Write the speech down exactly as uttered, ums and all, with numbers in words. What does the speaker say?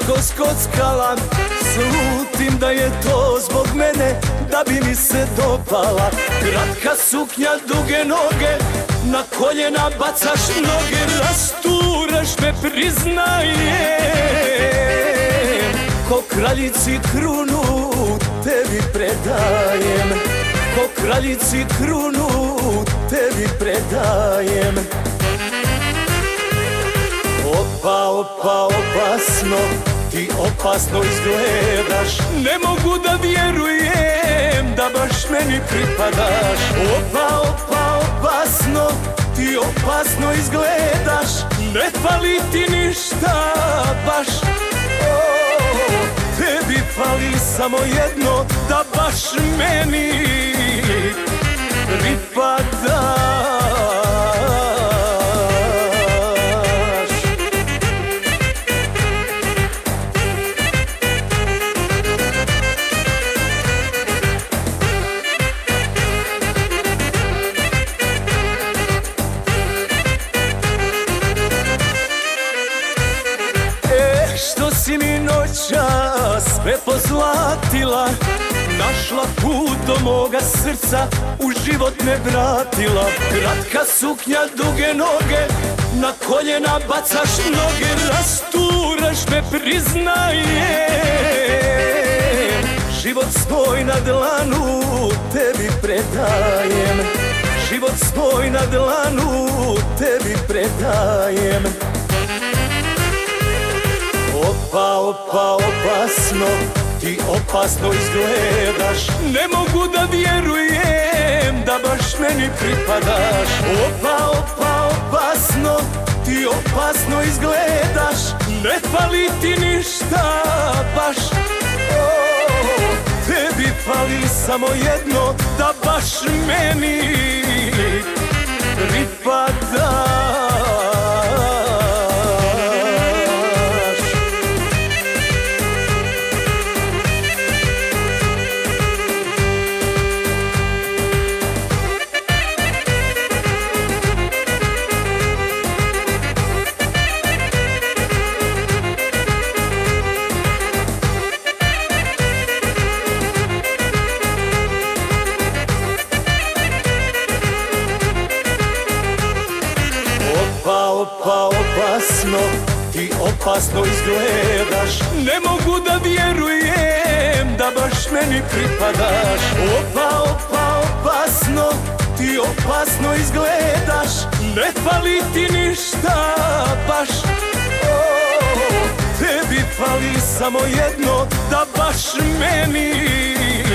tako skockala. Slutim da je to zbog mene, da bi mi se dopala. Kratka suknja, duge noge, na koljena bacaš noge. Rasturaš me, priznajem, ko kraljici krunu tebi predajem. Ko kraljici krunu tebi predajem. Opa, opa, opasno, ti opasno izgledaš. Ne mogu da vjerujem da baš meni pripadaš. Opa, opa, opasno, ti opasno izgledaš. Ne fali ti ništa baš. O, tebi fali samo jedno, da baš meni pripadaš. Što si mi noćas sve pozlatila, našla put do moga srca, u život me vratila. Kratka suknja, duge noge, na koljena bacaš noge. Rasturaš me, priznajem, život svoj na dlanu tebi predajem. Život svoj na dlanu tebi predajem. Opa, opa, opasno, ti opasno izgledaš. Ne mogu da vjerujem da baš meni pripadaš. Opa, opa, opasno, ti opasno izgledaš. Ne fali ti ništa baš. O, tebi fali samo jedno, da baš meni pripadaš. Opa, opa, opasno, ti opasno izgledaš. Ne mogu da vjerujem da baš meni pripadaš. Opa, opa, opasno, ti opasno izgledaš. Ne fali ti ništa baš. O, tebi fali samo jedno, da baš meni